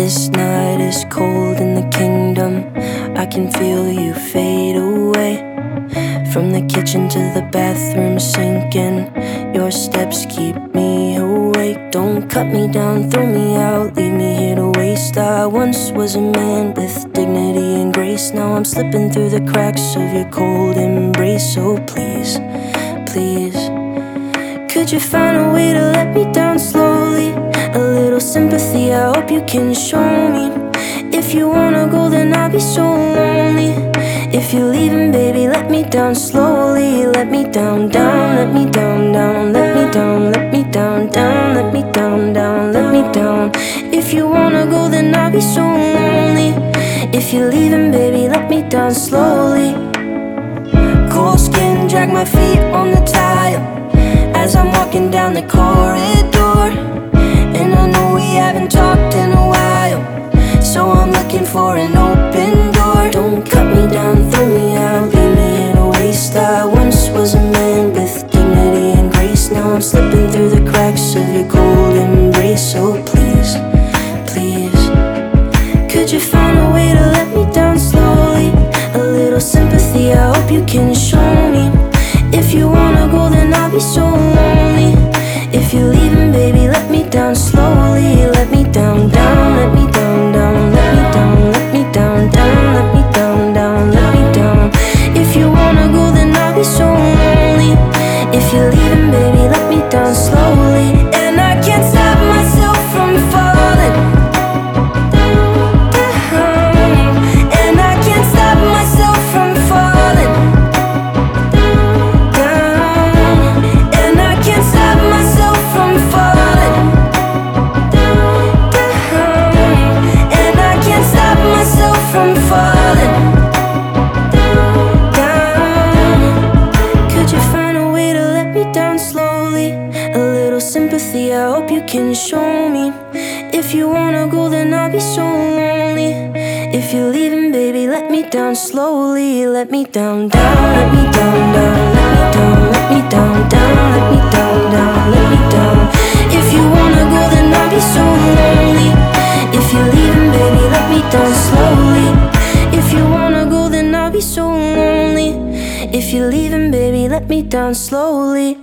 This night is cold in the kingdom. I can feel you fade away. From the kitchen to the bathroom sinking, your steps keep me awake. Don't cut me down, throw me out, leave me here to waste. I once was a man with dignity and grace. Now I'm slipping through the cracks of your cold embrace. So please, please, could you find a way to let me down slowly? A little sympathy, I hope you can show me. If you wanna go, then I'll be so lonely. If you're leaving, baby, let me down slowly. Let me down, down, let me down, down, let me down, let me down, down, let me down, down, let me down. If you wanna go, then I'll be so lonely. If you're leaving, baby, let me down slowly. Cold skin, drag my feet on the tile as I'm walking down the corridor. And I know we haven't talked in a while, so I'm looking for an open door. Don't cut me down, throw me out, leave me in a waste. I once was a man with dignity and grace. Now I'm slipping through the cracks of your cold embrace. So please, please, could you find a way to let me down slowly? A little sympathy, I hope you can show me. If you wanna go, then I'll be so lonely. If you're leaving, baby, let me down slowly. Let me down, down, let me down, down, let me down, let me down, down, let me down, down, let me down. If you wanna go, then I'll be so lonely. If you're leaving, baby, let me down slowly. And I can't stop myself from falling down. And I can't stop myself from falling down. And I can't stop myself from falling down. And I can't stop myself from falling down. Could you find a way to let me down slowly? A little sympathy, I hope you can show me. If you wanna go, then I'll be so lonely. If you're leaving, baby, let me down slowly. Let me down, down, let me down, down, let me down, let me down, down, let me down, down, let me down. If you wanna go, then I'll be so lonely. If you're leaving, baby, let me down slowly. If you wanna go, then I'll be so lonely. If you're leaving, baby, let me down slowly.